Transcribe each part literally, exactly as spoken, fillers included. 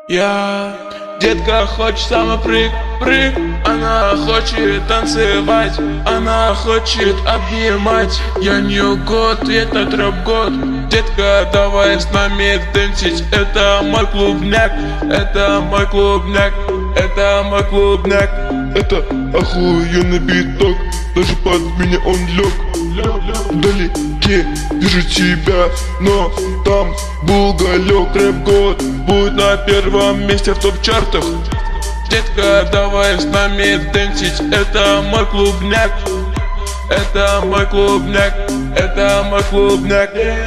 Я, детка, хочет самопрыг, прыг. Она хочет танцевать, она хочет обнимать. Я нее год, это трэп год. Детка, давай с нами дэнсить. Это мой клубняк, это мой клубняк, это мой клубняк. Это охуенный биток, даже под меня он лег. Вдалеке вижу тебя, но там был уголек. Рэп год будет на первом месте в топ-чартах. Детка, давай с нами дэнсить. Это мой клубняк, это мой клубняк, это мой клубняк.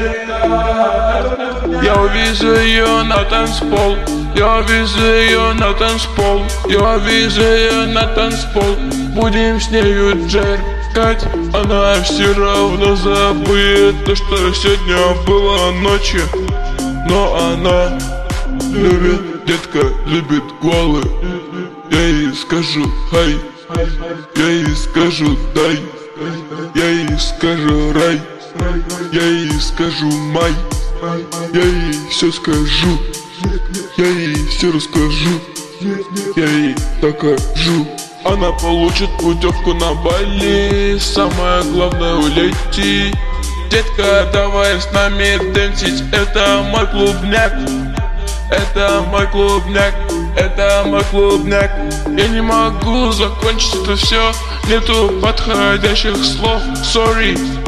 Я увижу ее на танцпол, я увижу ее на танцпол, я увижу ее на танцпол. Будем с нею джеркать, она все равно забудет то, что сегодня было ночью. Но она любит, детка, любит голы. Я ей скажу хай, я ей скажу дай, я ей скажу рай, я ей скажу май, я ей все скажу, я ей все расскажу, я ей докажу. Она получит путевку на Бали, самое главное улети. Детка, давай с нами дэнсить. Это мой клубняк, это мой клубняк, это мой клубняк. Я не могу закончить это все, нету подходящих слов. Sorry.